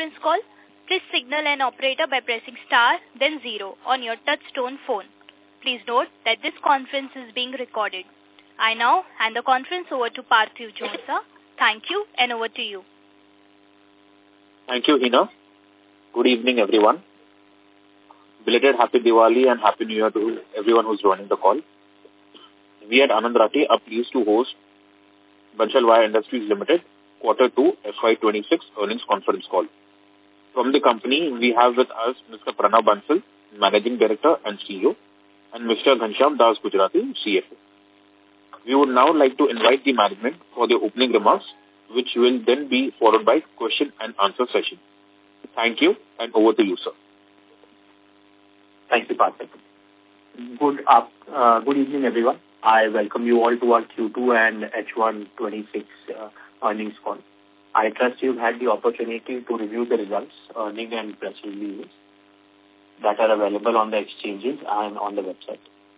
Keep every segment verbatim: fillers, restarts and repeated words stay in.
conference call, please signal an operator by pressing star, then zero on your touch-tone phone. Please note that this conference is being recorded. I now hand the conference over to Parthiv Jhonsa. Thank you, and over to you. Thank you, Hina. Good evening, everyone. Belated Happy Diwali and Happy New Year to everyone who's joining the call. We at Anand Rathi are pleased to host Bansal Wire Industries Limited Quarter two F Y twenty-six earnings conference call. From the company, we have with us Mister Pranav Bansal, Managing Director and C E O, and Mister Ghanshyam Das Gujrati, C F O. We would now like to invite the management for their opening remarks, which will then be followed by question and answer session. Thank you, and over to you, sir. Thank you, Parthiv. Good up, uh, good evening, everyone. I welcome you all to our Q two and H one twenty-six uh, earnings call. I trust you've had the opportunity to review the results, earnings and press releases that are available on the exchanges and on the website.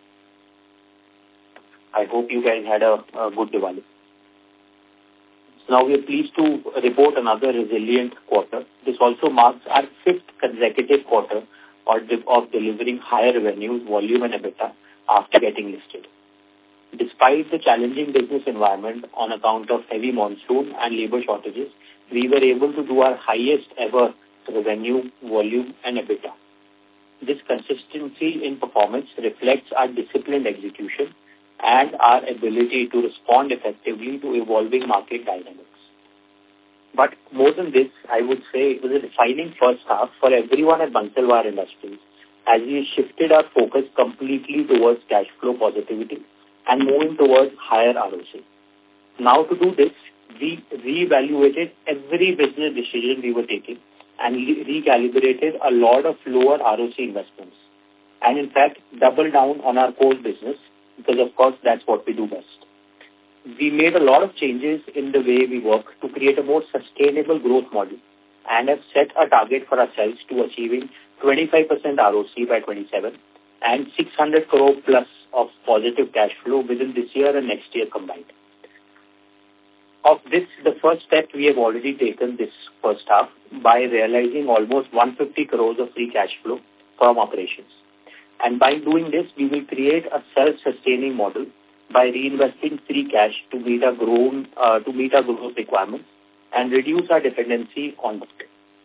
I hope you guys had a, a good Diwali. Now we are pleased to report another resilient quarter. This also marks our fifth consecutive quarter of delivering higher revenues, volume and EBITDA after getting listed. Despite the challenging business environment on account of heavy monsoon and labor shortages, we were able to do our highest ever revenue, volume and EBITDA. This consistency in performance reflects our disciplined execution and our ability to respond effectively to evolving market dynamics. But more than this, I would say it was a defining first half for everyone at Bansal Wire Industries as we shifted our focus completely towards cash flow positivity and moving towards higher R O C. Now to do this, we reevaluated every business decision we were taking and recalibrated a lot of lower R O C investments. And in fact, doubled down on our core business because of course that's what we do best. We made a lot of changes in the way we work to create a more sustainable growth model and have set a target for ourselves to achieving twenty-five percent R O C by twenty-seven and six hundred crore plus of positive cash flow within this year and next year combined. Of this, the first step we have already taken this first half by realizing almost one hundred fifty crores of free cash flow from operations. And by doing this, we will create a self-sustaining model by reinvesting free cash to meet our growth, uh, to meet our growth requirements and reduce our dependency on debt.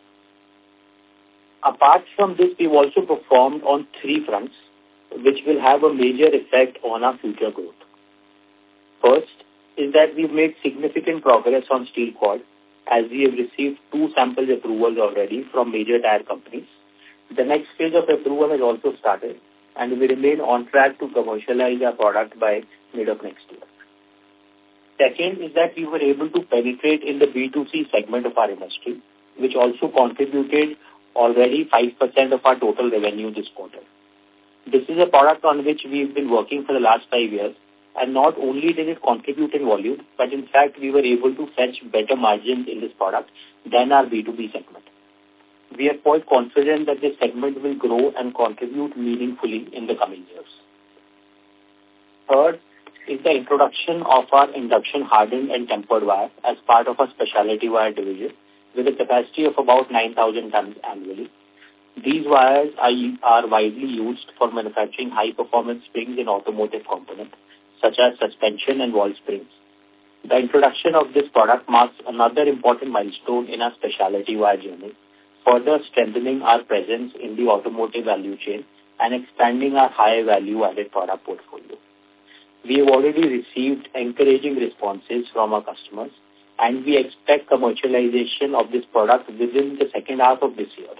Apart from this, we've also performed on three fronts, which will have a major effect on our future growth. First is that we've made significant progress on steel cord as we have received two sample approvals already from major tire companies. The next phase of approval has also started and we remain on track to commercialize our product by mid of next year. Second is that we were able to penetrate in the B two C segment of our industry, which also contributed already five percent of our total revenue this quarter. This is a product on which we've been working for the last five years, and not only did it contribute in volume, but in fact we were able to fetch better margins in this product than our B two B segment. We are quite confident that this segment will grow and contribute meaningfully in the coming years. Third is the introduction of our induction hardened and tempered wire as part of our specialty wire division with a capacity of about nine thousand tons annually. These wires are, are widely used for manufacturing high-performance springs in automotive components, such as suspension and wall springs. The introduction of this product marks another important milestone in our specialty wire journey, further strengthening our presence in the automotive value chain and expanding our high-value added product portfolio. We have already received encouraging responses from our customers, and we expect commercialization of this product within the second half of this year.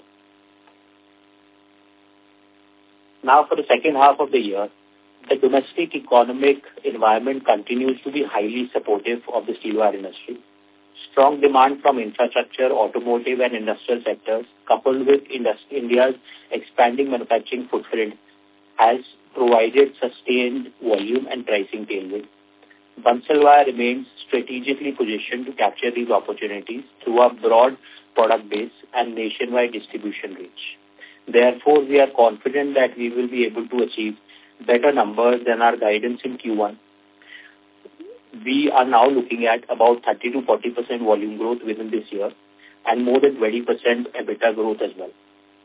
Now for the second half of the year, the domestic economic environment continues to be highly supportive of the steel wire industry. Strong demand from infrastructure, automotive and industrial sectors, coupled with India's expanding manufacturing footprint, has provided sustained volume and pricing tailwind. Bansal Wire remains strategically positioned to capture these opportunities through our broad product base and nationwide distribution reach. Therefore, we are confident that we will be able to achieve better numbers than our guidance in Q one. We are now looking at about thirty to forty percent volume growth within this year and more than twenty percent EBITDA growth as well.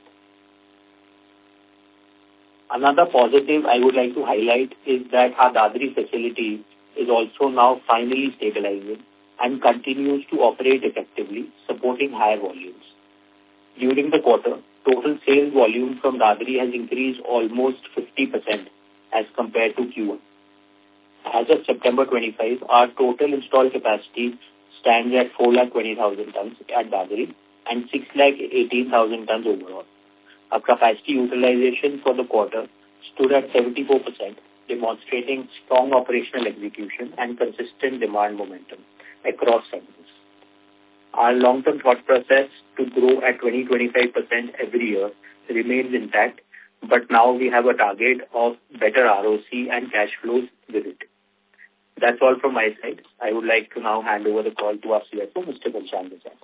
Another positive I would like to highlight is that our Dadri facility is also now finally stabilizing and continues to operate effectively, supporting higher volumes. During the quarter, total sales volume from Dadri has increased almost fifty percent as compared to Q one. As of September twenty-fifth, our total installed capacity stands at four lakh twenty thousand tons at Dadri and six lakh eighteen thousand tons overall. Our capacity utilization for the quarter stood at seventy-four percent, demonstrating strong operational execution and consistent demand momentum across segments. Our long-term thought process to grow at twenty to twenty-five percent every year remains intact, but now we have a target of better R O C and cash flows with it. That's all from my side. I would like to now hand over the call to our C F O, Mister Ghanshyam Desai.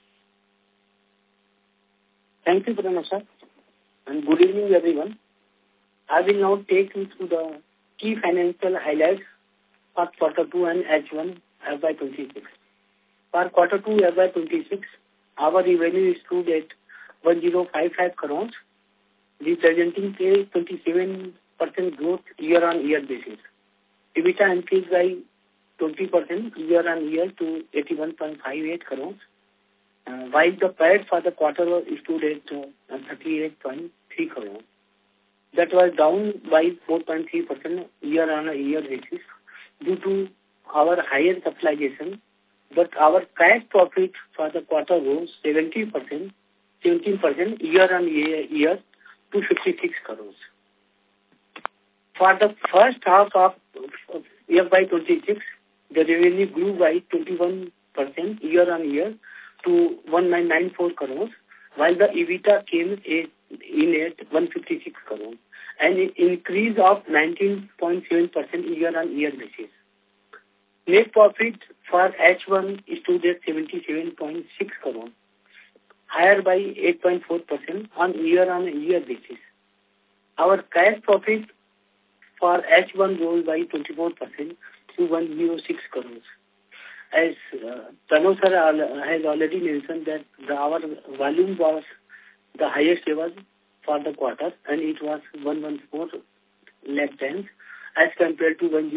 Thank you, Pranav sir, and good evening, everyone. I will now take you through the key financial highlights for quarter two and H one F Y twenty-six. For quarter two F Y twenty-six, our revenue stood at one thousand fifty-five crores, representing a twenty-seven percent growth year-on-year basis. EBITDA increased by twenty percent year-on-year to eighty-one point five eight crores, uh, while the P A T for the quarter stood at uh, thirty-eight point three crores. That was down by four point three percent year-on-year basis due to our higher capitalization, but our cash profit for the quarter rose seventeen percent, seventeen percent year-on-year to fifty-six crores. For the first half of F Y twenty-six, the revenue grew by twenty-one percent year-on-year to one thousand nine hundred ninety-four crores, while the EBITDA came in at one hundred fifty-six crores, an increase of nineteen point seven percent year-on-year basis. Net profit for H one stood at seventy-seven point six crores, higher by eight point four percent on year-on-year basis. Our cash profit for H one rose by twenty-four percent to one hundred six crores. As uh, Pranav sir has already mentioned that the, our volume was the highest ever for the quarter, and it was one hundred fourteen lakh tons as compared to one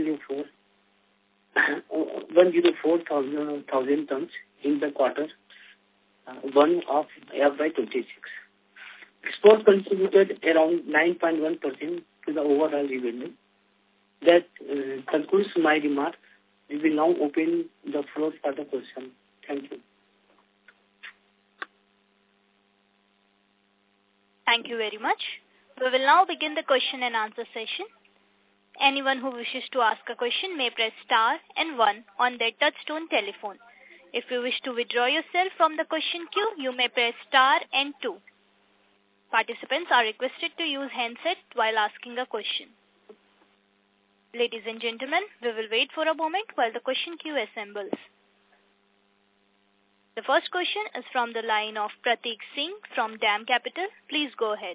hundred four thousand tons in the quarter uh, one of F Y twenty-six. Export contributed around nine point one percent to the overall revenue. That uh, concludes my remarks. We will now open the floor for the question. Thank you. Thank you very much. We will now begin the question and answer session. Anyone who wishes to ask a question may press star and one on their touchtone telephone. If you wish to withdraw yourself from the question queue, you may press star and two. Participants are requested to use handset while asking a question. Ladies and gentlemen, we will wait for a moment while the question queue assembles. The first question is from the line of Prateek Singh from DAM Capital. Please go ahead.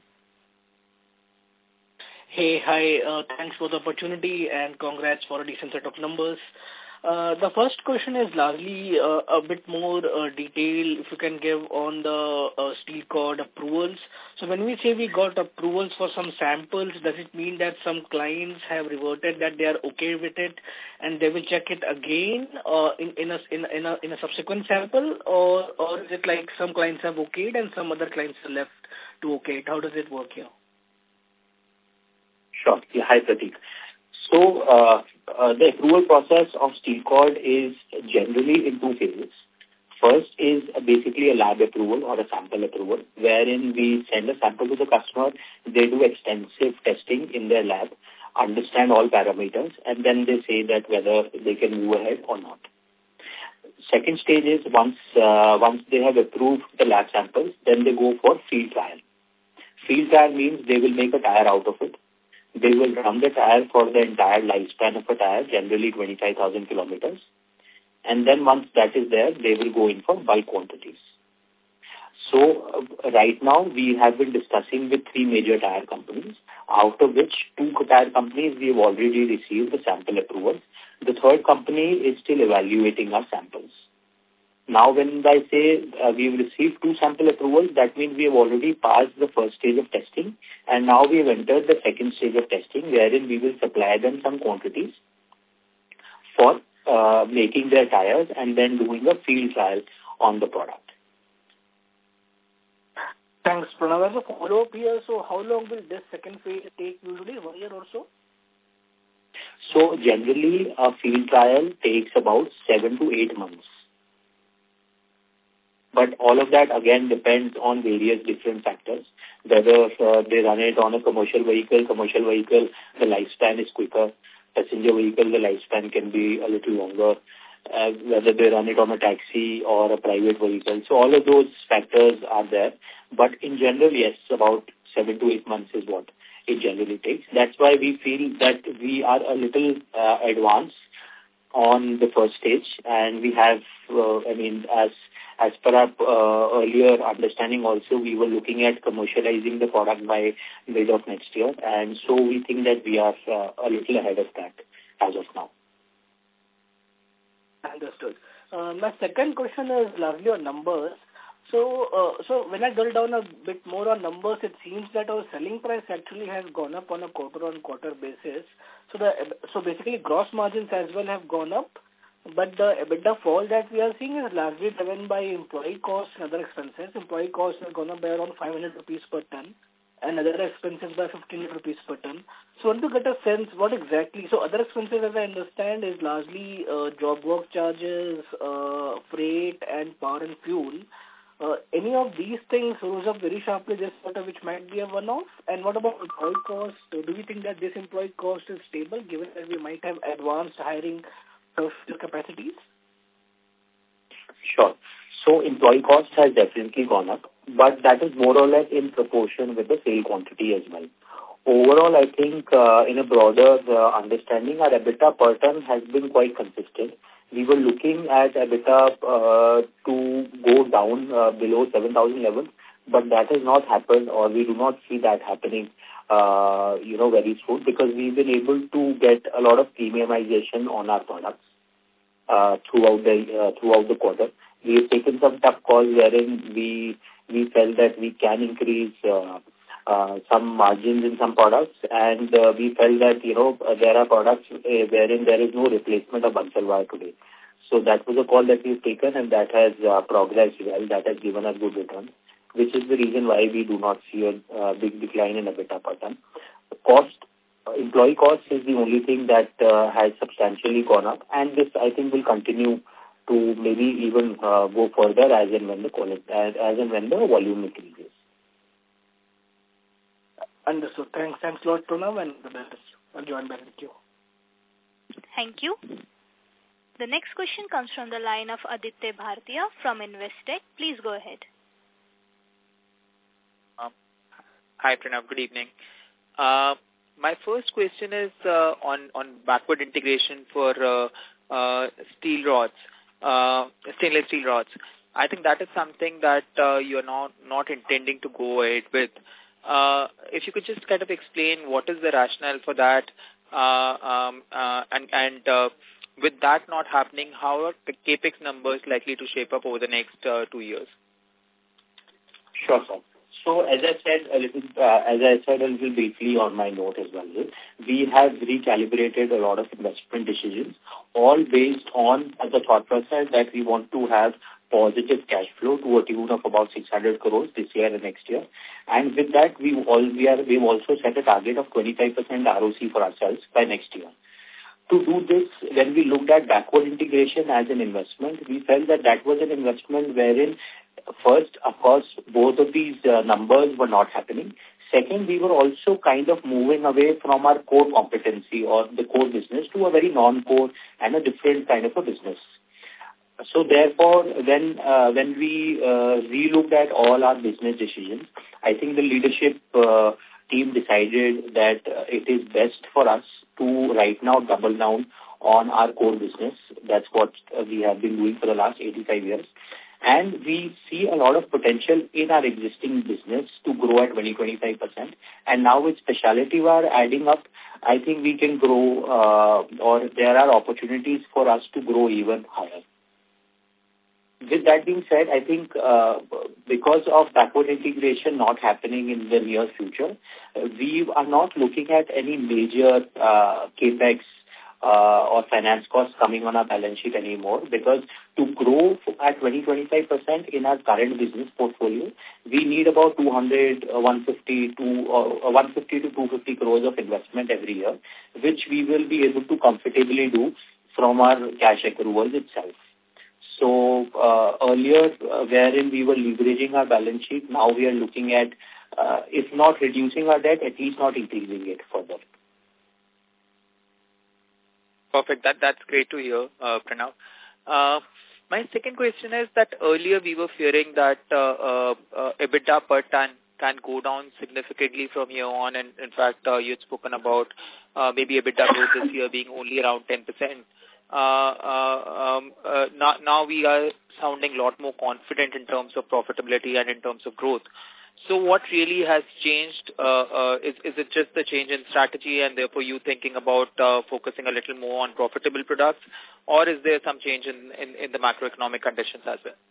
Hey, hi. Uh, thanks for the opportunity and congrats for a decent set of numbers. Uh, the first question is largely uh, a bit more uh, detail if you can give on the uh, steel cord approvals. So when we say we got approvals for some samples, does it mean that some clients have reverted that they are okay with it and they will check it again uh, in, in, a, in, in, a, in a subsequent sample, or, or is it like some clients have okayed and some other clients are left to okay it? How does it work here? Sure. Yeah, hi, Prateek. So, uh, uh, the approval process of steel cord is generally in two phases. First is basically a lab approval or a sample approval, wherein we send a sample to the customer, they do extensive testing in their lab, understand all parameters, and then they say that whether they can move ahead or not. Second stage is once, uh, once they have approved the lab samples, then they go for field trial. Field trial means they will make a tire out of it. They will run the tire for the entire lifespan of a tire, generally twenty-five thousand kilometers. And then once that is there, they will go in for bulk quantities. So uh, right now we have been discussing with three major tire companies, out of which two tire companies we have already received the sample approvals. The third company is still evaluating our samples. Now, when I say uh, we've received two sample approvals, that means we have already passed the first stage of testing, and now we have entered the second stage of testing, wherein we will supply them some quantities for uh, making their tires and then doing a field trial on the product. Thanks, Pranav. As a follow-up here, so how long will this second phase take usually? One year or so? So generally, a field trial takes about seven to eight months. But all of that, again, depends on various different factors. Whether uh, they run it on a commercial vehicle, commercial vehicle, the lifespan is quicker. Passenger vehicle, the lifespan can be a little longer. Uh, whether they run it on a taxi or a private vehicle. So all of those factors are there. But in general, yes, about seven to eight months is what it generally takes. That's why we feel that we are a little uh, advanced on the first stage, and we have, uh, I mean, as as per our uh, earlier understanding also, we were looking at commercializing the product by mid of next year, and so we think that we are uh, a little ahead of that as of now. Understood. Uh, my second question is largely on numbers. So, uh, so when I drill down a bit more on numbers, it seems that our selling price actually has gone up on a quarter-on-quarter basis. So, the so basically, gross margins as well have gone up, but the EBITDA fall that we are seeing is largely driven by employee costs and other expenses. Employee costs have gone up by around five hundred rupees per ton, and other expenses by fifteen hundred rupees per ton. So, I want to get a sense what exactly. So, other expenses, as I understand, is largely uh, job work charges, uh, freight, and power and fuel. Uh, any of these things rose up very sharply this quarter, which might be a one-off? And what about employee cost? Do we think that this employee cost is stable, given that we might have advanced hiring of capacities? Sure. So employee cost has definitely gone up, but that is more or less in proportion with the sale quantity as well. Overall, I think uh, in a broader uh, understanding, our EBITDA per ton has been quite consistent. We were looking at EBITDA uh, to go down uh, below seven thousand levels, but that has not happened, or we do not see that happening, uh, you know, very soon, because we've been able to get a lot of premiumization on our products uh, throughout the uh, throughout the quarter. We have taken some tough calls wherein we we felt that we can increase uh, uh, some margins in some products, and uh, we felt that, you know, uh, there are products uh, wherein there is no replacement of Bansal wire today. So that was a call that we've taken, and that has uh, progressed well. That has given us good returns, which is the reason why we do not see a uh, big decline in EBITDA per ton. Cost, uh, employee cost is the only thing that uh, has substantially gone up, and this, I think, will continue to maybe even uh, go further as and when the quality, as, as and when the volume increases. Understood. Thanks. Thanks a lot, Pranav, and the best. I'll join back with you. Thank you. The next question comes from the line of Aditya Bhartiya from Investec. Please go ahead. Um, hi, Pranav. Good evening. Uh, my first question is uh, on, on backward integration for uh, uh, steel rods, uh, stainless steel rods. I think that is something that uh, you are not, not intending to go ahead with. Uh, if you could just kind of explain what is the rationale for that, uh, um, uh, and, and uh, with that not happening, how are the capex numbers likely to shape up over the next uh, two years? Sure, sir. So as I said a little, uh, as I said a little briefly on my note as well, we have recalibrated a lot of investment decisions, all based on the thought process that we want to have positive cash flow to a tune of about six hundred crores this year and next year. And with that, we all we are we've also set a target of twenty-five percent R O C for ourselves by next year. To do this, when we looked at backward integration as an investment, we felt that that was an investment wherein, first, of course, both of these uh, numbers were not happening. Second, we were also kind of moving away from our core competency or the core business to a very non-core and a different kind of a business. So therefore, when uh, when we uh, re-looked at all our business decisions, I think the leadership uh, team decided that uh, it is best for us to right now double down on our core business. That's what uh, we have been doing for the last eighty-five years. And we see a lot of potential in our existing business to grow at twenty to twenty-five percent. And now with specialty wire adding up, I think we can grow uh, or there are opportunities for us to grow even higher. with that being said, I think uh, because of backward integration not happening in the near future, uh, we are not looking at any major uh, capex uh, or finance costs coming on our balance sheet anymore, because to grow at twenty to twenty-five percent in our current business portfolio, we need about two hundred, uh, one fifty to uh, one fifty to two fifty crores of investment every year, which we will be able to comfortably do from our cash accruals itself. So uh, earlier, uh, wherein we were leveraging our balance sheet, now we are looking at, uh, if not reducing our debt, at least not increasing it further. Perfect. That That's great to hear, uh, Pranav. Uh, my second question is that earlier we were fearing that uh, uh, uh, EBITDA per ton can go down significantly from here on. And in fact, uh, you had spoken about uh, maybe EBITDA growth this year being only around ten percent. Uh, uh, um, uh, now, now we are sounding a lot more confident in terms of profitability and in terms of growth. So what really has changed? Uh, uh, is, is it just the change in strategy and therefore you thinking about uh, focusing a little more on profitable products, or is there some change in, in, in the macroeconomic conditions as well?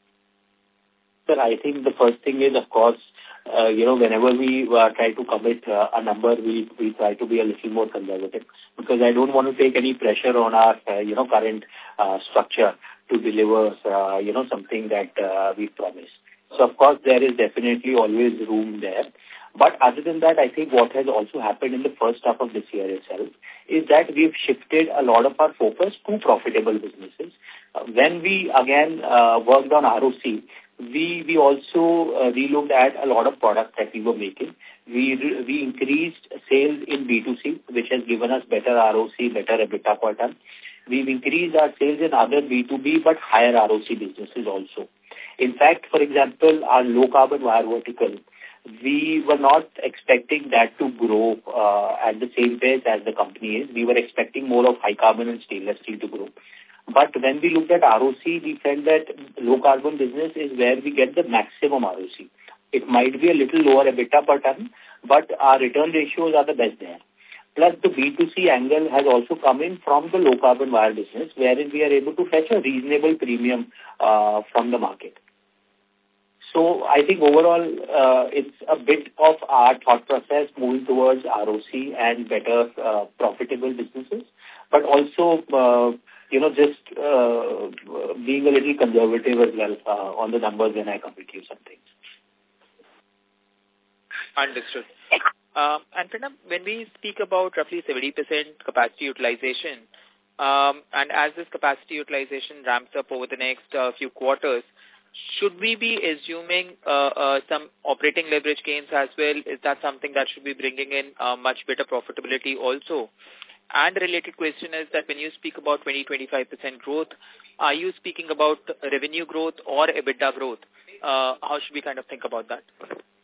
Sir, I think the first thing is, of course, uh, you know, whenever we uh, try to commit uh, a number, we, we try to be a little more conservative, because I don't want to take any pressure on our, uh, you know, current uh, structure to deliver, uh, you know, something that uh, we promised. So, of course, there is definitely always room there. But other than that, I think what has also happened in the first half of this year itself is that we've shifted a lot of our focus to profitable businesses. Uh, when we, again, uh, worked on R O C, we we also uh, relooked at a lot of products that we were making. We re we increased sales in B two C, which has given us better R O C, better EBITDA per ton. We've increased our sales in other B two B, but higher R O C businesses also. In fact, for example, our low-carbon wire vertical, we were not expecting that to grow uh, at the same pace as the company is. We were expecting more of high-carbon and stainless steel to grow. But when we looked at R O C, we felt that low-carbon business is where we get the maximum R O C. It might be a little lower EBITDA per ton, but our return ratios are the best there. Plus, the B two C angle has also come in from the low-carbon wire business, wherein we are able to fetch a reasonable premium uh, from the market. So I think overall, uh, it's a bit of our thought process moving towards R O C and better uh, profitable businesses, but also, uh, you know, just uh, being a little conservative as well uh, on the numbers when I commit you some things. Understood. Um, and Pranav, when we speak about roughly seventy percent capacity utilization, um, and as this capacity utilization ramps up over the next uh, few quarters, should we be assuming uh, uh, some operating leverage gains as well? Is that something that should be bringing in uh, much better profitability also? And a related question is that when you speak about twenty to twenty-five percent growth, are you speaking about revenue growth or EBITDA growth? Uh, how should we kind of think about that?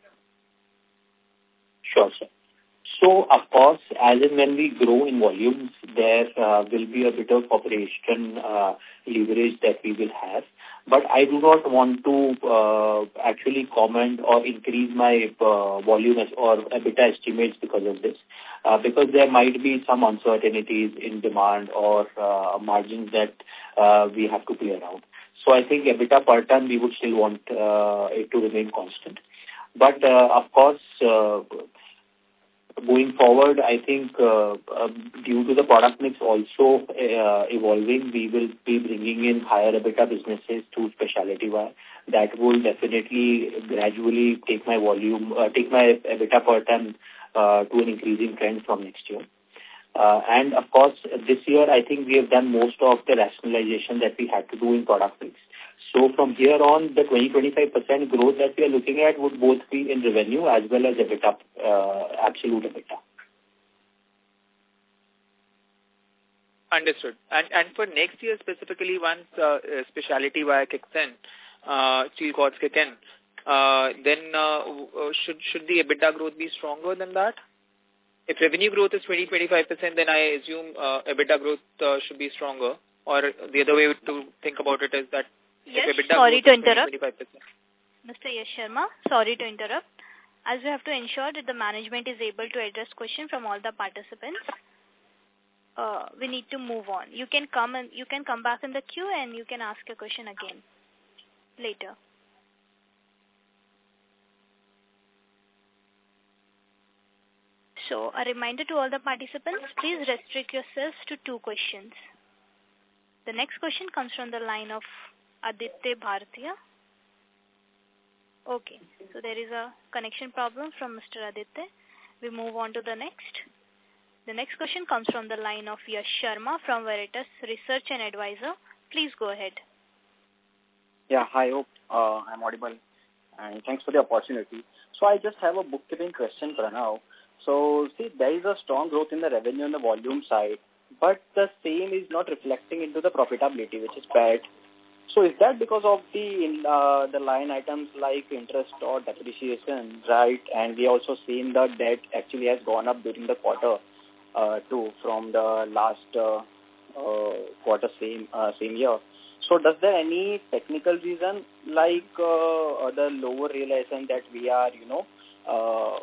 Sure, sir. So, of course, as and when we grow in volumes, there uh, will be a bit of operation uh, leverage that we will have. But I do not want to uh, actually comment or increase my uh, volume as, or EBITDA estimates because of this, uh, because there might be some uncertainties in demand or uh, margins that uh, we have to play around. So I think EBITDA per ton, we would still want uh, it to remain constant. But, uh, of course, uh, going forward, I think uh, uh, due to the product mix also uh, evolving, we will be bringing in higher EBITDA businesses to specialty wire. That will definitely gradually take my volume, uh, take my EBITDA per ton uh, to an increasing trend from next year. Uh, and of course, this year, I think we have done most of the rationalization that we had to do in product mix. So from here on, the twenty to twenty-five percent growth that we are looking at would both be in revenue as well as EBITDA, uh, absolute EBITDA. Understood. And and for next year specifically, once uh, specialty wire kicks in, uh, steel cords kick in, uh, then uh, should should the EBITDA growth be stronger than that? If revenue growth is twenty to twenty-five percent, then I assume uh, EBITDA growth uh, should be stronger. Or the other way to think about it is that yes, if EBITDA sorry to interrupt. twenty-five percent. Mister Yash Sharma, sorry to interrupt. As we have to ensure that the management is able to address questions from all the participants, uh, we need to move on. You can come and you can come back in the queue and you can ask your question again. later. So, a reminder to all the participants, please restrict yourselves to two questions. The next question comes from the line of Aditya Bhartiya. Okay, so there is a connection problem from Mister Aditya. We move on to the next. The next question comes from the line of Yash Sharma from Veritas Research and Advisor. Please go ahead. Yeah, hi, hope uh, I'm audible. And thanks for the opportunity. So I just have a bookkeeping question, Pranav. So, see, there is a strong growth in the revenue and the volume side, but the same is not reflecting into the profitability, which is bad. So is that because of the uh, the line items like interest or depreciation, right? And we also seen the debt actually has gone up during the quarter uh, too from the last uh, uh, quarter same uh, same year. So does there any technical reason like uh, the lower realization that we are, you know, uh,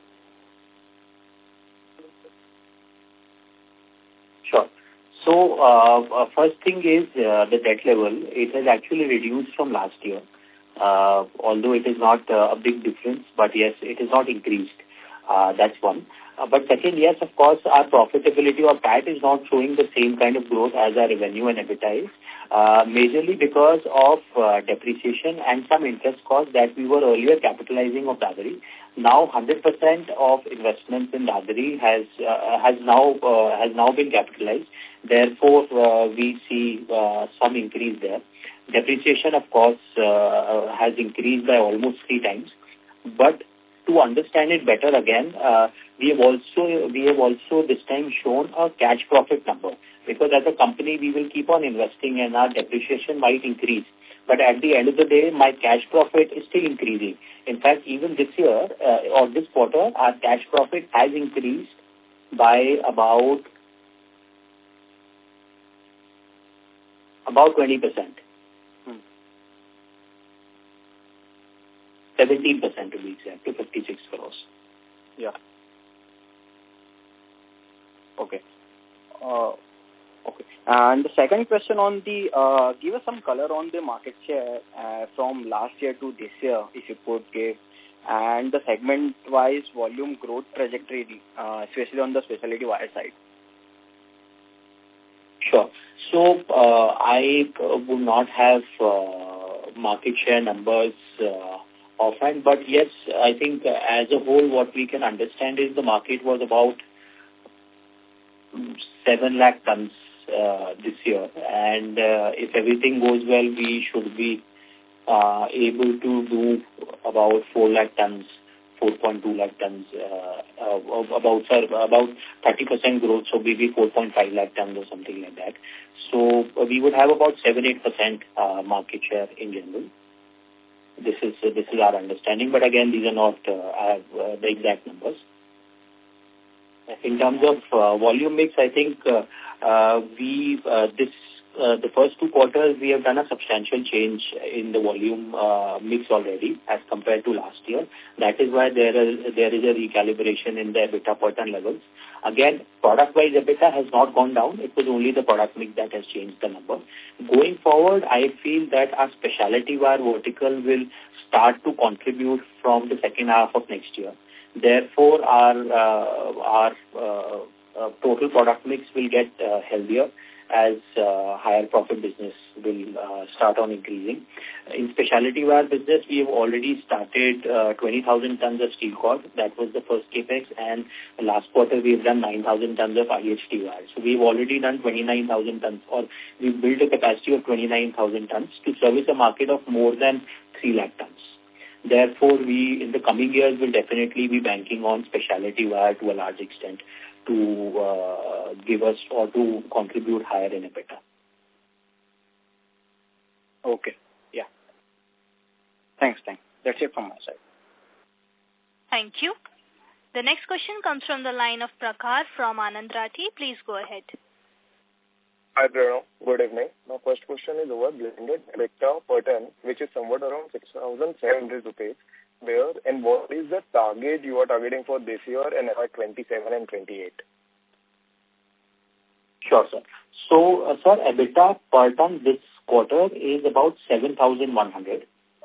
Sure. So, uh, uh, first thing is uh, the debt level. It has actually reduced from last year, uh, although it is not uh, a big difference, but yes, it is not increased. Uh, that's one. Uh, but second, yes, of course, our profitability or P A T is not showing the same kind of growth as our revenue and EBITDA is, uh, majorly because of uh, depreciation and some interest costs that we were earlier capitalizing of Dadri. Now, one hundred percent of investments in Dadri has uh, has now uh, has now been capitalized. Therefore, uh, we see uh, some increase there. Depreciation, of course, uh, has increased by almost three times. But to understand it better again, uh, we have also we have also this time shown a cash profit number, because as a company we will keep on investing and our depreciation might increase. But at the end of the day, my cash profit is still increasing. In fact, even this year uh, or this quarter, our cash profit has increased by about about twenty percent. Hmm. seventeen percent to be exact, to fifty-six crores. Yeah. Okay. Uh, okay. And the second question on the, uh, give us some color on the market share uh, from last year to this year, if you could give, and the segment-wise volume growth trajectory, uh, especially on the specialty wire side. Sure. So, uh, I uh, would not have uh, market share numbers uh, offhand, but yes, I think uh, as a whole, what we can understand is the market was about seven lakh tons uh, this year, and uh, if everything goes well, we should be uh, able to do about four lakh tons, four point two lakh tons, uh, uh, about sir, about thirty percent growth, so maybe four point five lakh tons or something like that. So uh, we would have about seven to eight percent uh, market share in general. This is uh, this is our understanding, but again, these are not uh, uh, the exact numbers. In terms of uh, volume mix, I think uh, uh, we uh, this uh, the first two quarters we have done a substantial change in the volume uh, mix already as compared to last year. That is why there is there is a recalibration in the EBITDA per ton levels. Again, product-wise EBITDA has not gone down. It was only the product mix that has changed the number. Going forward, I feel that our specialty wire vertical will start to contribute from the second half of next year. Therefore, our uh, our uh, uh, total product mix will get uh, healthier as uh, higher profit business will uh, start on increasing. In specialty wire business, we have already started uh, twenty thousand tons of steel cord. That was the first capex, and last quarter we have done nine thousand tons of I H T wire. So we've already done twenty-nine thousand tons, or we've built a capacity of twenty-nine thousand tons to service a market of more than three lakh tons. Therefore, we, in the coming years, will definitely be banking on specialty wire to a large extent to uh, give us or to contribute higher in EBITDA. Okay. Yeah. Thanks, thanks. That's it from my side. Thank you. The next question comes from the line of Prakhar from Anand Rathi. Please go ahead. Hi, Pranav. Good evening. My first question is over blended EBITDA per ton, which is somewhat around six thousand seven hundred rupees. Where and what is the target you are targeting for this year and F Y twenty-seven and twenty-eight? Sure, sir. So, uh, sir, EBITDA per ton this quarter is about seven thousand one hundred.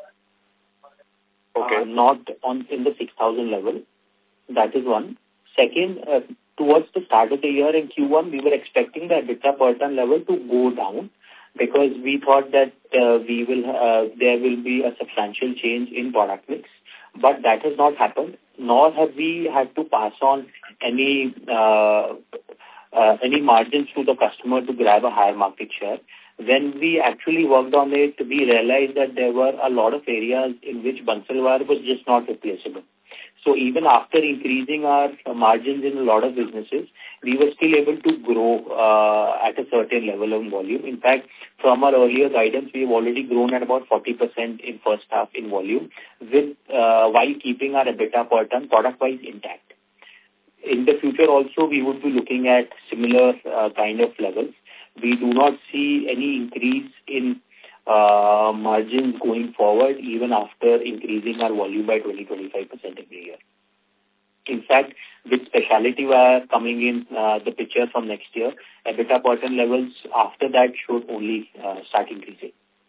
Okay. Uh, not on in the six thousand level. That is one. Second, uh, towards the start of the year in Q one, we were expecting the EBITDA per ton level to go down because we thought that uh, we will uh, there will be a substantial change in product mix. But that has not happened, nor have we had to pass on any uh, uh, any margins to the customer to grab a higher market share. When we actually worked on it, we realized that there were a lot of areas in which Bansal wire was just not replaceable. So even after increasing our margins in a lot of businesses, we were still able to grow uh, at a certain level of volume. In fact, from our earlier guidance, we have already grown at about forty percent in first half in volume, with uh, while keeping our EBITDA per ton product-wise intact. In the future also, we would be looking at similar uh, kind of levels. We do not see any increase in uh, margins going forward, even after increasing our volume by twenty to twenty-five percent every year. In fact, with specialty wire coming in uh, the picture from next year, EBITDA per ton levels after that should only uh, start increasing.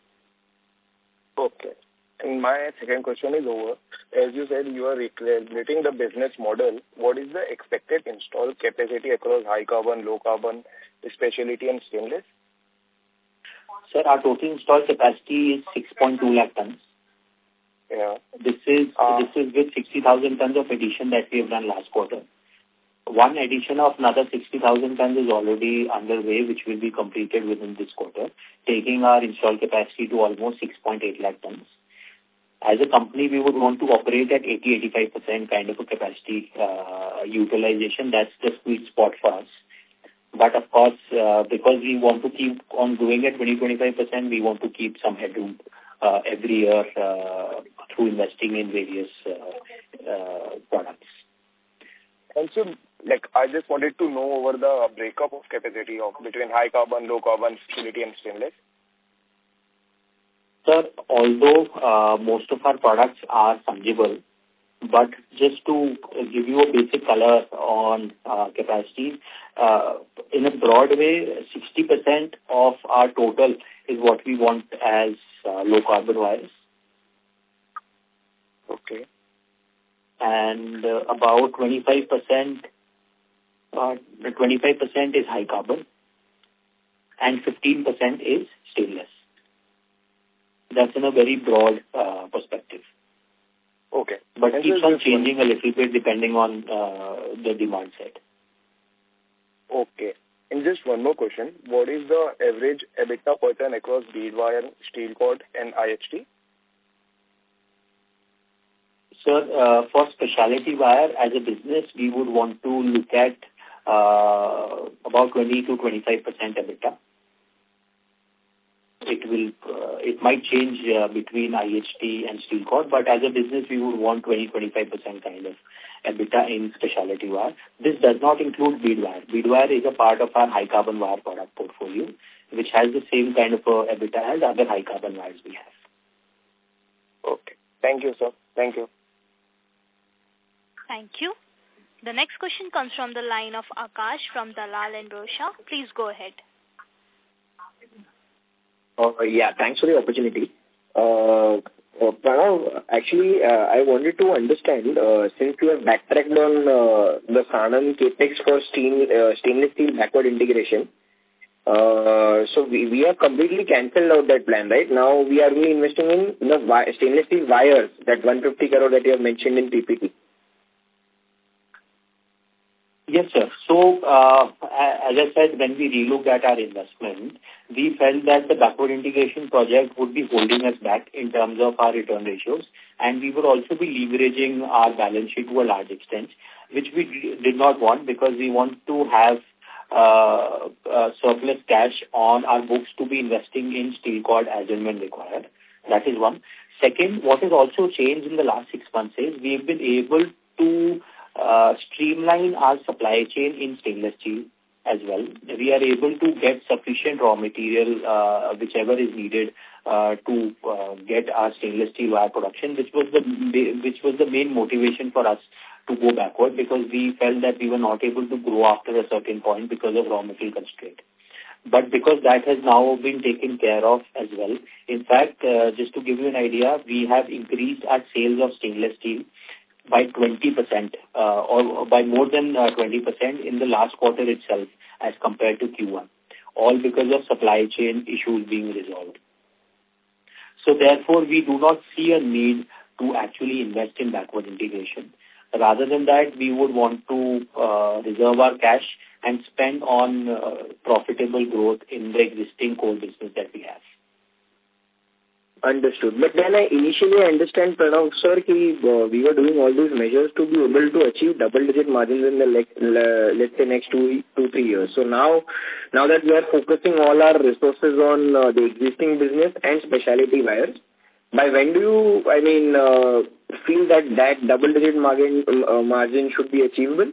Okay. And my second question is over. As you said, you are recalibrating the business model. What is the expected installed capacity across high carbon, low carbon, specialty and stainless? Sir, our total installed capacity is six point two lakh tons. Yeah. This is uh, this is with sixty thousand tons of addition that we have done last quarter. One addition of another sixty thousand tons is already underway, which will be completed within this quarter, taking our installed capacity to almost six point eight lakh tons. As a company, we would want to operate at eighty to eighty-five percent kind of a capacity uh, utilization. That's the sweet spot for us. But of course, uh, because we want to keep on growing at twenty to twenty-five percent, we want to keep some headroom uh, every year uh, through investing in various uh, uh, products. And so, like, I just wanted to know over the breakup of capacity of between high carbon, low carbon, specialty and stainless. Sir, although uh, most of our products are fungible, but just to give you a basic color on uh, capacity, uh, in a broad way, sixty percent of our total is what we want as uh, low carbon wires. Okay. And uh, about twenty-five percent, uh, twenty-five percent is high carbon, and fifteen percent is stainless. That's in a very broad uh, perspective. Okay. But and keeps so on changing a little bit depending on uh, the demand side. Okay. And just one more question. What is the average EBITDA per ton across bead wire, steel cord and I H T? Sir, uh, for specialty wire, as a business, we would want to look at uh, about twenty to twenty-five percent EBITDA. It will, uh, it might change uh, between I H T and steel cord, but as a business, we would want twenty to twenty-five percent kind of EBITDA in specialty wire. This does not include bead wire. Bead wire is a part of our high carbon wire product portfolio, which has the same kind of uh, EBITDA as other high carbon wires we have. Okay. Thank you, sir. Thank you. Thank you. The next question comes from the line of Akash from Dalal and Broacha. Please go ahead. Uh, yeah, thanks for the opportunity. Uh, uh, Pranav, actually, uh, I wanted to understand, uh, since you have backtracked on uh, the Sanand capex for steel, uh, stainless steel backward integration, uh, so we, we have completely cancelled out that plan, right? Now we are really investing in the wi- stainless steel wires, that one hundred fifty crore that you have mentioned in P P T. Yes, sir. So, uh, as I said, when we relooked at our investment, we felt that the backward integration project would be holding us back in terms of our return ratios, and we would also be leveraging our balance sheet to a large extent, which we did not want because we want to have uh, uh, surplus cash on our books to be investing in steel cord as and when required. That is one. Second, what has also changed in the last six months is we have been able to Uh, streamline our supply chain in stainless steel as well. We are able to get sufficient raw material, uh, whichever is needed, uh, to uh, get our stainless steel wire production, which was the which was the main motivation for us to go backward, because we felt that we were not able to grow after a certain point because of raw material constraint. But because that has now been taken care of as well, in fact, uh, just to give you an idea, we have increased our sales of stainless steel by twenty percent uh, or by more than uh, twenty percent in the last quarter itself as compared to Q one, all because of supply chain issues being resolved. So therefore, we do not see a need to actually invest in backward integration. Rather than that, we would want to uh, reserve our cash and spend on uh, profitable growth in the existing core business that we have. Understood. But then I initially understand, Pranav, sir, ki, uh, we were doing all these measures to be able to achieve double-digit margins in the, like, uh, let's say, next two, two, three years. So now, now that we are focusing all our resources on uh, the existing business and specialty wires, by when do you, I mean, uh, feel that that double-digit margin, uh, margin should be achievable?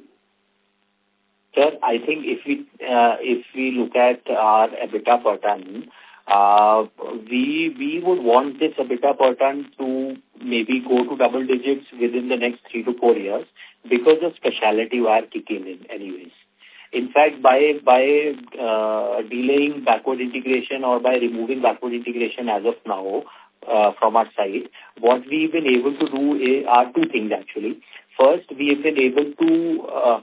Sir, I think if we uh, if we look at our EBITDA per ton, uh, we we would want this EBITDA per ton to maybe go to double digits within the next three to four years because of specialty wire kicking in anyways. In fact, by by uh, delaying backward integration or by removing backward integration as of now uh, from our side, what we've been able to do is, are two things actually. First, we have been able to uh,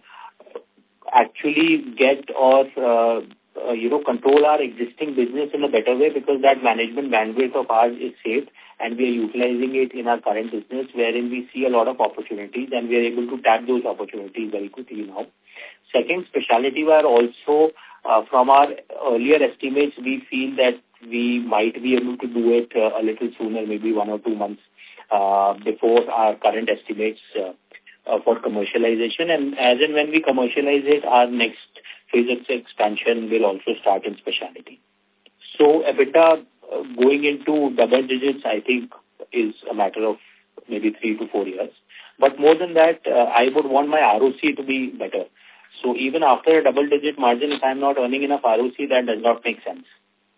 actually get or, uh, uh, you know, control our existing business in a better way because that management bandwidth of ours is saved and we are utilizing it in our current business wherein we see a lot of opportunities and we are able to tap those opportunities very quickly now. Second, specialty wire also, uh, from our earlier estimates, we feel that we might be able to do it uh, a little sooner, maybe one or two months uh, before our current estimates uh, Uh, for commercialization, and as and when we commercialize it, our next phase of expansion will also start in specialty. So EBITDA uh, going into double digits, I think, is a matter of maybe three to four years. But more than that, uh, I would want my R O C to be better. So even after a double-digit margin, if I'm not earning enough R O C, that does not make sense.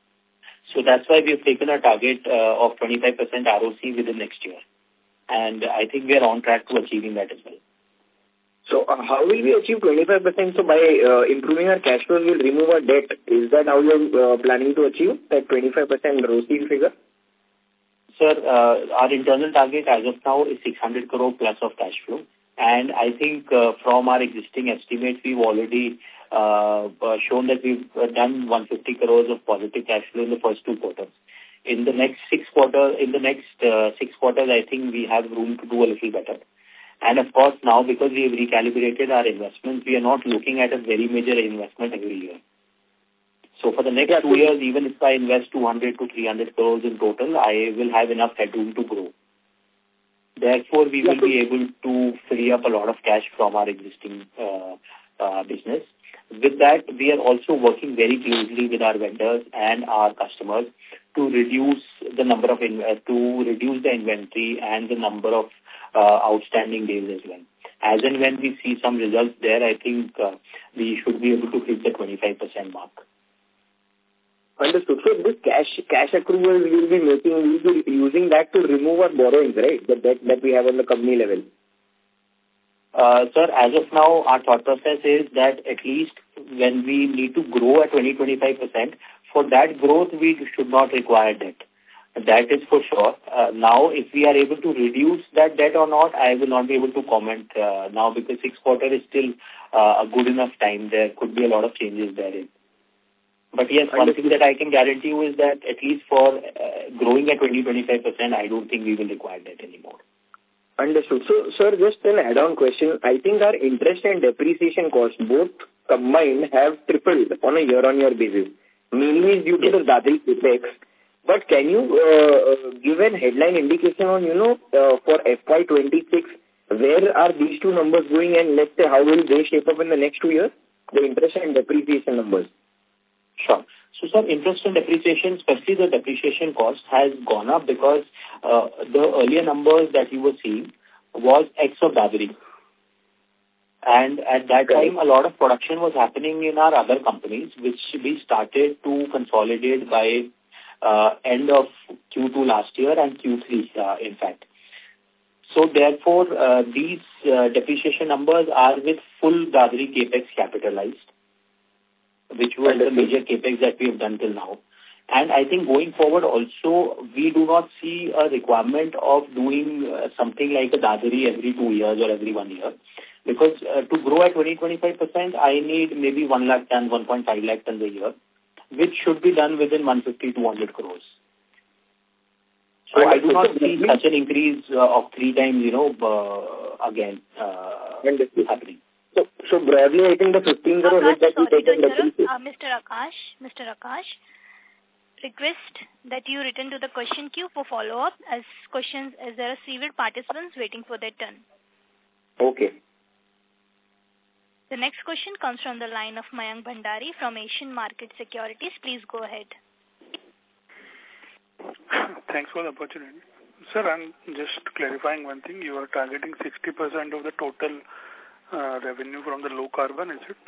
So that's why we've taken a target uh, of twenty-five percent R O C within next year. And I think we are on track to achieving that as well. So uh, how will we achieve twenty-five percent? So by uh, improving our cash flows, we'll remove our debt. Is that how you're uh, planning to achieve that twenty-five percent R O C figure? Sir, uh, our internal target as of now is six hundred crore plus of cash flow. And I think uh, from our existing estimates, we've already uh, uh, shown that we've uh, done one hundred fifty crores of positive cash flow in the first two quarters. In the next six quarters, in the next uh, six quarters, I think we have room to do a little better. And of course, now because we have recalibrated our investments, we are not looking at a very major investment every year. So for the next yeah, two years, even if I invest two hundred to three hundred crores in total, I will have enough headroom to grow. Therefore, we will be able to free up a lot of cash from our existing uh, uh, business. With that, we are also working very closely with our vendors and our customers to reduce the number of in, uh, to reduce the inventory and the number of uh, outstanding days as well. As and when we see some results there, I think uh, we should be able to hit the twenty-five percent mark. Understood. So this cash cash accrual we will be making, we will be using that to remove our borrowings, right? The debt that we have on the company level. Uh, sir, as of now, our thought process is that at least when we need to grow at twenty to twenty-five percent, for that growth, we should not require debt. That is for sure. Uh, now, if we are able to reduce that debt or not, I will not be able to comment uh, now because six quarter is still uh, a good enough time. There could be a lot of changes therein. But yes, one thing that I can guarantee you is that at least for uh, growing at twenty to twenty-five percent, I don't think we will require that anymore. Understood. So, sir, just an add-on question. I think our interest and depreciation costs, both combined, have tripled on a year-on-year basis. Mainly due to yes. the Dadri capex. But can you uh, give an headline indication on, you know, uh, for F Y twenty-six, where are these two numbers going and let's say how will they shape up in the next two years? The interest and depreciation numbers. Sure. So, sir, interest and depreciation, especially the depreciation cost, has gone up because uh, the earlier numbers that you were seeing was ex of Dadri. And at that time, a lot of production was happening in our other companies, which we started to consolidate by uh, end of Q two last year and Q three, uh, in fact. So, therefore, uh, these uh, depreciation numbers are with full Dadri capex capitalized. which was the major capex that we have done till now. And I think going forward also, we do not see a requirement of doing uh, something like a Dadri every two years or every one year. Because uh, to grow at twenty to twenty-five percent, I need maybe one lakh tons, one point five lakh tons a year, which should be done within one fifty to two hundred crores. So I do not see such an increase uh, of three times, you know, uh, again uh, happening. So, so broadly, I think the fifteen crore hit that we sorry to taken interrupt, uh, Mister Akash, Mister Akash, request that you return to the question queue for follow-up as questions, as there are several participants waiting for their turn. Okay. The next question comes from the line of Mayank Bhandari from Asian Market Securities. Please go ahead. Thanks for the opportunity. Sir, I'm just clarifying one thing. You are targeting sixty percent of the total uh, revenue from the low carbon, is it?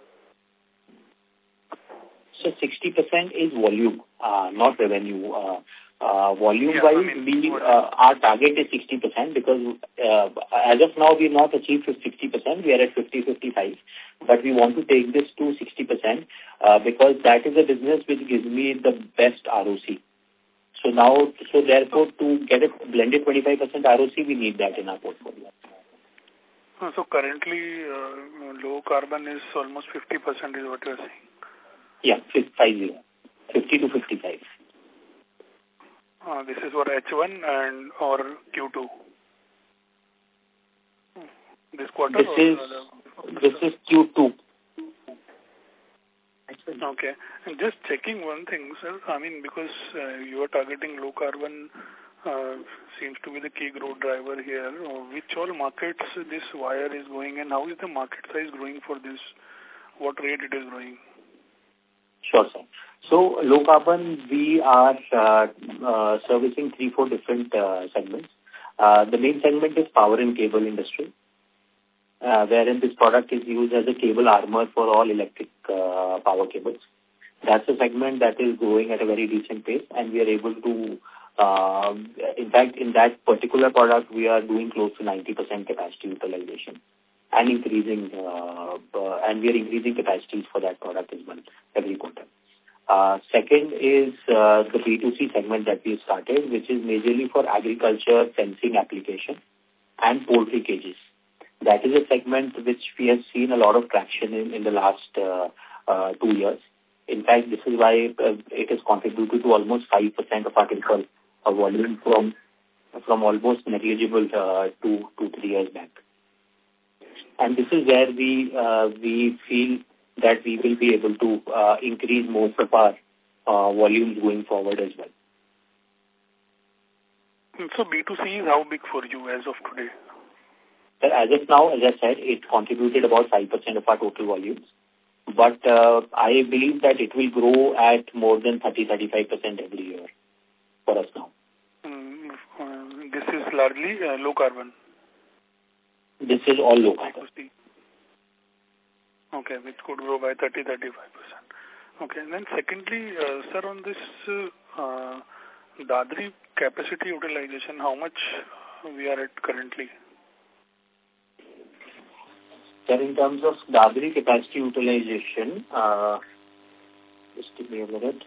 So sixty percent is volume, uh, not revenue. Uh, uh, volume-wise, yeah, I mean, we, uh, our target is sixty percent because uh, as of now, we have not achieved sixty percent. We are at fifty to fifty-five. But we want to take this to sixty percent uh, because that is a business which gives me the best R O C. So now, so therefore, to get a blended twenty-five percent R O C, we need that in our portfolio. Uh, so currently, uh, low carbon is almost fifty percent is what you are saying? Yeah, fifty, fifty to fifty-five. Uh, this is for H one and or Q two? This quarter? This is, this is Q two. Okay. And just checking one thing, sir. I mean, because uh, you are targeting low carbon uh, seems to be the key growth driver here. Uh, which all markets this wire is going and how is the market size growing for this? What rate it is growing? Sure, sir. So, low carbon, we are uh, uh, servicing three, four different uh, segments. Uh, the main segment is power and cable industry, uh, wherein this product is used as a cable armor for all electric uh, power cables. That's a segment that is growing at a very decent pace, and we are able to, uh, in fact, in that particular product, we are doing close to ninety percent capacity utilization and increasing, uh, uh, and we are increasing capacities for that product as well every quarter. Uh, second is uh, the B two C segment that we started, which is majorly for agriculture fencing application and poultry cages. That is a segment which we have seen a lot of traction in, in the last uh, uh, two years. In fact, this is why uh, it has contributed to almost five percent of our total uh, volume from from almost negligible uh, two, two, three years back. And this is where we uh, we feel that we will be able to uh, increase most of our uh, volumes going forward as well. So B two C is how big for you as of today? As of now, as I said, it contributed about five percent of our total volumes. But uh, I believe that it will grow at more than thirty to thirty-five percent every year for us now. Mm, uh, this is largely uh, low carbon? This is all low carbon. Okay, which could grow by thirty to thirty-five percent. Okay, and then secondly, uh, sir, on this uh, Dadri capacity utilization, how much we are at currently? Sir, in terms of Dadri capacity utilization, uh, just give me a minute.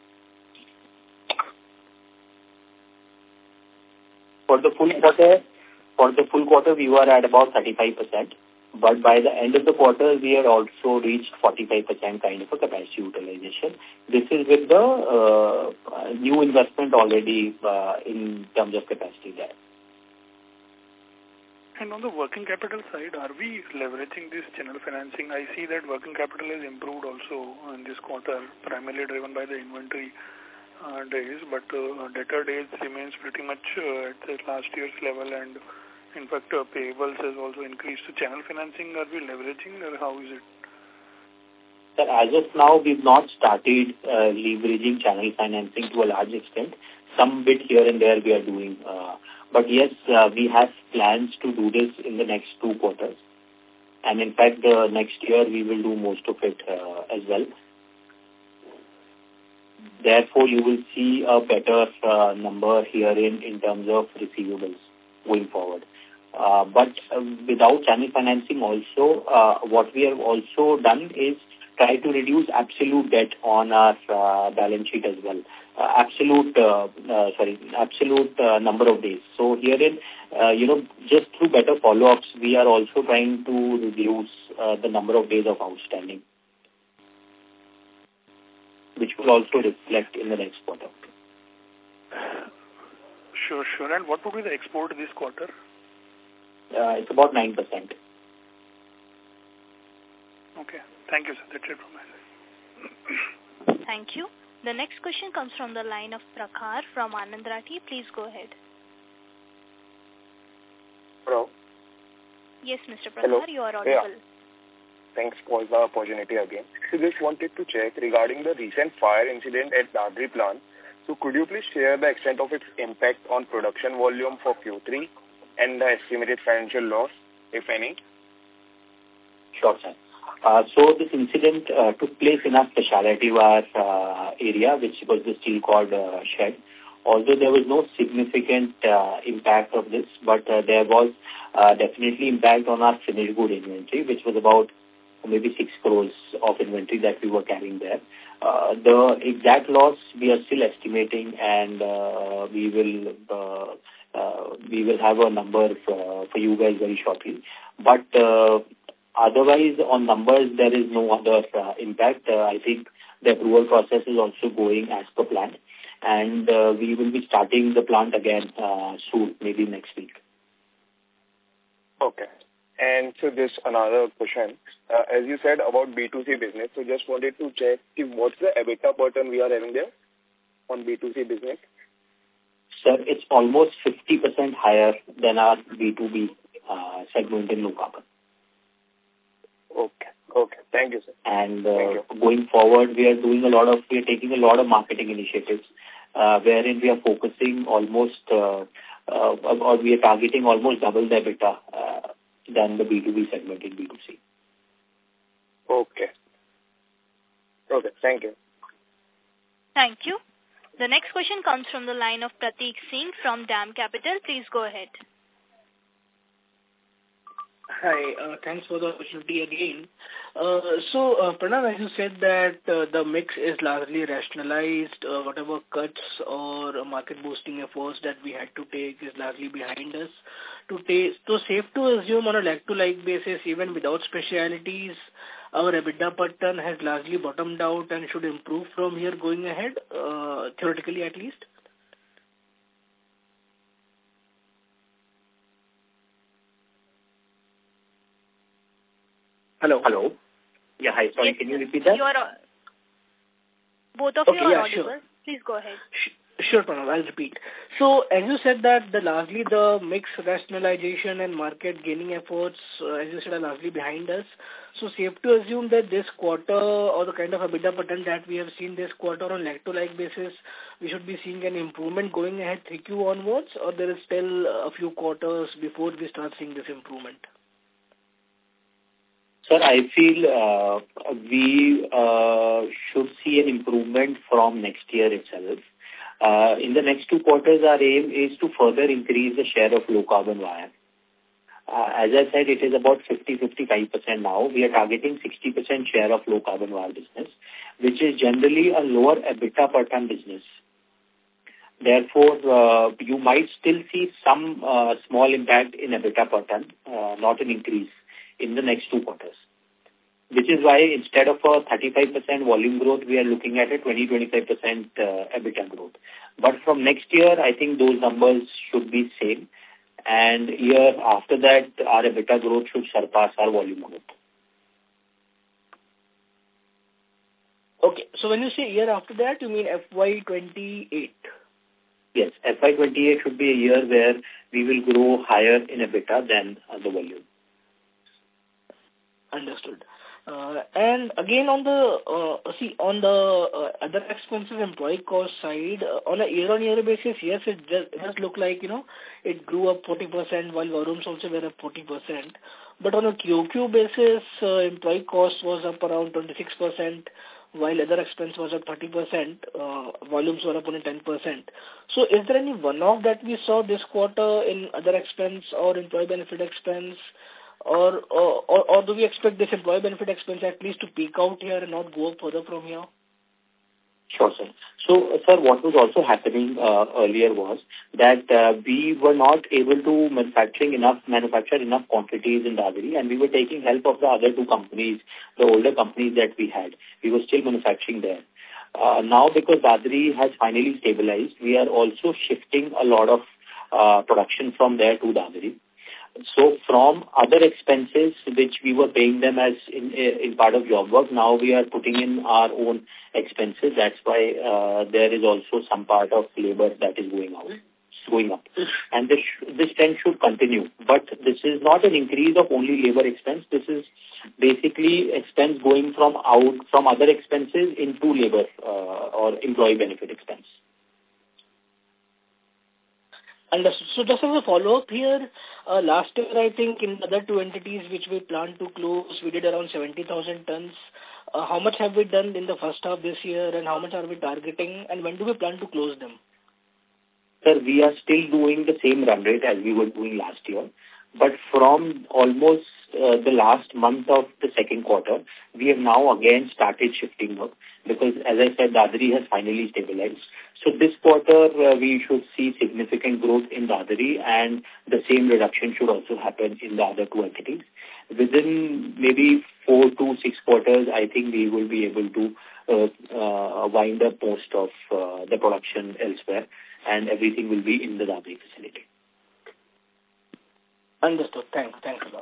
For the full quarter, for the full quarter, we were at about thirty-five percent. But by the end of the quarter, we had also reached forty-five percent kind of a capacity utilization. This is with the uh, new investment already uh, in terms of capacity there. And on the working capital side, are we leveraging this channel financing? I see that working capital has improved also in this quarter, primarily driven by the inventory uh, days, but uh, debtor days remains pretty much uh, at the last year's level, and in fact, uh, payables has also increased. So channel financing, are we leveraging or how is it? Sir, as of now, we've not started uh, leveraging channel financing to a large extent. Some bit here and there we are doing. Uh, but yes, uh, we have plans to do this in the next two quarters. And in fact, the next year we will do most of it uh, as well. Therefore, you will see a better uh, number here in, in terms of receivables going forward. Uh, but uh, without channel financing also, uh, what we have also done is try to reduce absolute debt on our uh, balance sheet as well. Uh, absolute, uh, uh, sorry, absolute uh, number of days. So herein, uh, you know, just through better follow-ups, we are also trying to reduce uh, the number of days of outstanding, which will also reflect in the next quarter. Sure, sure. And what would be the export this quarter? Uh, it's about nine percent. Okay. Thank you, sir. That's it from my side. Thank you. The next question comes from the line of Prakhar from Anand Rathi. Please go ahead. Hello. Yes, Mister Prakhar, Hello. you are audible. Yeah. Thanks for the opportunity again. So just wanted to check regarding the recent fire incident at Dadri plant. So could you please share the extent of its impact on production volume for Q three and the estimated financial loss, if any? Sure, sir. Uh, so this incident uh, took place in our specialty wire uh, area, which was the steel cord uh, shed. Although there was no significant uh, impact of this, but uh, there was uh, definitely impact on our finished good inventory, which was about maybe six crores of inventory that we were carrying there. Uh, the exact loss we are still estimating, and uh, we will uh, uh, we will have a number for, for you guys very shortly. But uh, otherwise, on numbers, there is no other uh, impact. Uh, I think the approval process is also going as per plan, and uh, we will be starting the plant again uh, soon, maybe next week. Okay. And so this another question. Uh, as you said about B two C business, so just wanted to check if what's the EBITDA per ton we are having there on B two C business? Sir, it's almost fifty percent higher than our B two B uh, segment in low carbon. Okay. Okay. Thank you, sir. And uh, Thank you. Going forward, we are doing a lot of, we are taking a lot of marketing initiatives, uh, wherein we are focusing almost, uh, uh, or we are targeting almost double the EBITDA uh, than the B two B segment in B two C. Okay. Okay. Thank you. Thank you. The next question comes from the line of Prateek Singh from DAM Capital. Please go ahead. Hi, uh, thanks for the opportunity again. Uh, so, uh, Pranav, as you said that uh, the mix is largely rationalized, uh, whatever cuts or market boosting efforts that we had to take is largely behind us. To take, so safe to assume on a like-to-like basis, even without specialities, our EBITDA per ton has largely bottomed out and should improve from here going ahead, uh, theoretically at least? Hello. Hello. Yeah, hi. Sorry, yes, can you repeat that? You are, uh, both of okay, you are yeah, audible. Sure. Please go ahead. Sure, Pranav, I'll repeat. So, as you said that the largely the mix rationalization and market gaining efforts, uh, as you said, are largely behind us. So, safe to assume that this quarter or the kind of EBITDA per ton that we have seen this quarter on like-to-like basis, we should be seeing an improvement going ahead three Q onwards, or there is still a few quarters before we start seeing this improvement? Sir, I feel uh, we uh, should see an improvement from next year itself. Uh, in the next two quarters, our aim is to further increase the share of low-carbon wire. Uh, as I said, it is about fifty to fifty-five percent now. We are targeting sixty percent share of low-carbon wire business, which is generally a lower EBITDA per ton business. Therefore, uh, you might still see some uh, small impact in EBITDA per ton, uh, not an increase in the next two quarters. Which is why instead of a thirty-five percent volume growth, we are looking at a twenty to twenty-five percent uh, EBITDA growth. But from next year, I think those numbers should be same. And year after that, our EBITDA growth should surpass our volume growth. Okay, so when you say year after that, you mean F Y twenty-eight? Yes, F Y twenty-eight should be a year where we will grow higher in EBITDA than uh, the volume. Understood. Uh, and again on the, uh, see, on the uh, other expenses employee cost side, uh, on a year-on-year basis, yes, it just, it does look like, you know, it grew up forty percent while volumes also were up forty percent. But on a Q Q basis, uh, employee cost was up around twenty-six percent while other expense was up thirty percent, uh, volumes were up only ten percent. So is there any one-off that we saw this quarter in other expense or employee benefit expense or, or, or, or do we expect this employee benefit expense at least to peak out here and not go up further from here? Sure, sir. So, uh, sir, what was also happening uh, earlier was that uh, we were not able to manufacturing enough, manufacture enough quantities in Dadri, and we were taking help of the other two companies, the older companies that we had. We were still manufacturing there. Uh, now, because Dadri has finally stabilized, we are also shifting a lot of uh, production from there to Dadri. So from other expenses which we were paying them as in, in part of job work, now we are putting in our own expenses. That's why uh, there is also some part of labor that is going out, going up. And this, this trend should continue. But this is not an increase of only labor expense. This is basically expense going from out from other expenses into labor uh, or employee benefit expense. Understood. So just as a follow-up here, uh, last year I think in other two entities which we plan to close, we did around seventy thousand tons. Uh, how much have we done in the first half this year and how much are we targeting and when do we plan to close them? Sir, we are still doing the same run rate as we were doing last year. But from almost uh, the last month of the second quarter, we have now again started shifting work because, as I said, Dadri has finally stabilized. So this quarter, uh, we should see significant growth in Dadri and the same reduction should also happen in the other two entities. Within maybe four to six quarters, I think we will be able to uh, uh, wind up most of uh, the production elsewhere and everything will be in the Dadri facility. Understood. Thanks. Thanks a lot.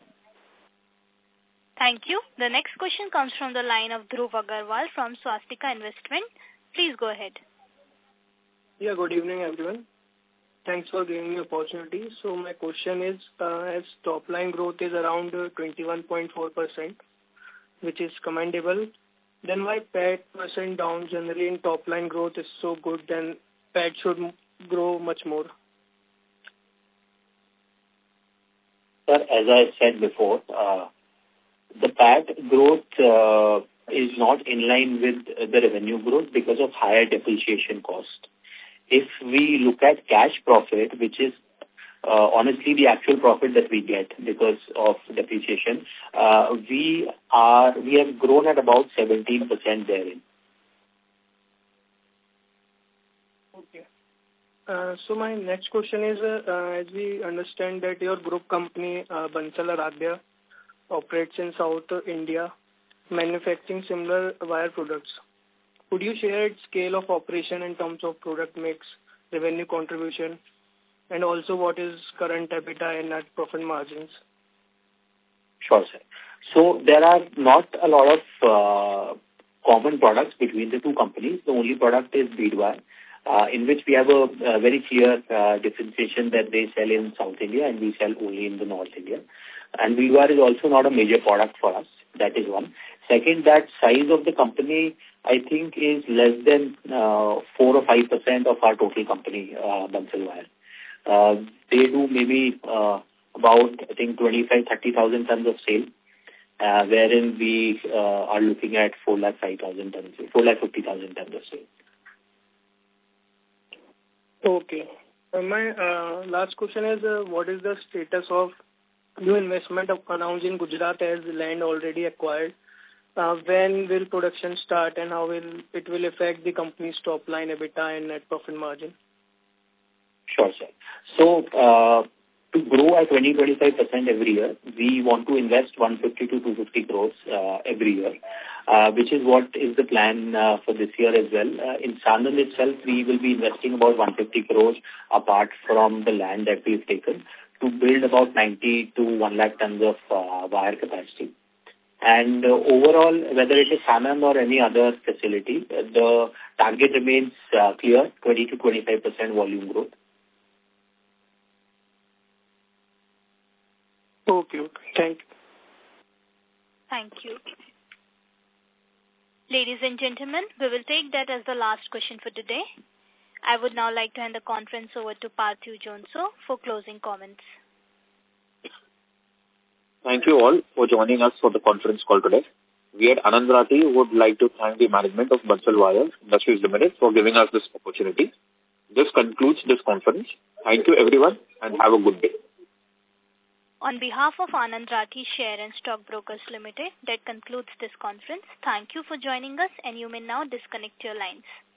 Thank you. The next question comes from the line of Dhruv Agarwal from Swastika Investment. Please go ahead. Yeah, good evening, everyone. Thanks for giving me the opportunity. So my question is, uh, as top line growth is around uh, twenty-one point four percent, which is commendable, then why P A T percent down? Generally in top line growth is so good, then P A T should m- grow much more. Sir, as I said before, uh, the P A T growth uh, is not in line with the revenue growth because of higher depreciation cost. If we look at cash profit, which is uh, honestly the actual profit that we get because of depreciation, uh, we are we have grown at about seventeen percent therein. Okay. Uh, so my next question is, uh, uh, as we understand that your group company, uh, Bansal Aradhya, operates in South India, manufacturing similar wire products. Could you share its scale of operation in terms of product mix, revenue contribution, and also what is current EBITDA and net profit margins? Sure, sir. So there are not a lot of uh, common products between the two companies. The only product is bead wire, uh, in which we have a, a very clear uh, differentiation that they sell in South India and we sell only in the North India. And bead wire is also not a major product for us. That is one. Second, that size of the company, I think, is less than uh, four or five percent of our total company, uh, Bansal Wire. Uh, they do maybe uh, about, I think, twenty-five, thirty thousand tons of sale, uh, wherein we uh, are looking at four lakh five thousand tons, four lakh fifty thousand tons of sale. Okay. Uh, my uh, last question is, uh, what is the status of new investment of announced in Gujarat as land already acquired? Uh, when will production start and how will it will affect the company's top line, EBITDA and net profit margin? Sure, sir. So, uh, to grow at twenty to twenty-five percent every year, we want to invest one hundred fifty to two hundred fifty crores uh, every year, uh, which is what is the plan uh, for this year as well. Uh, in Sanand itself, we will be investing about one hundred fifty crores apart from the land that we've taken to build about ninety to one lakh tons of uh, wire capacity. And uh, overall, whether it is Sanand or any other facility, uh, the target remains uh, clear, twenty to twenty-five percent volume growth. Okay, okay. Thank you. Thank you. Ladies and gentlemen, we will take that as the last question for today. I would now like to hand the conference over to Parthiv Jhonsa for closing comments. Thank you all for joining us for the conference call today. We at Anand Rathi would like to thank the management of Bansal Wire Industries Limited for giving us this opportunity. This concludes this conference. Thank you everyone and have a good day. On behalf of Anand Rathi Share and Stock Brokers Limited, that concludes this conference. Thank you for joining us, and you may now disconnect your lines.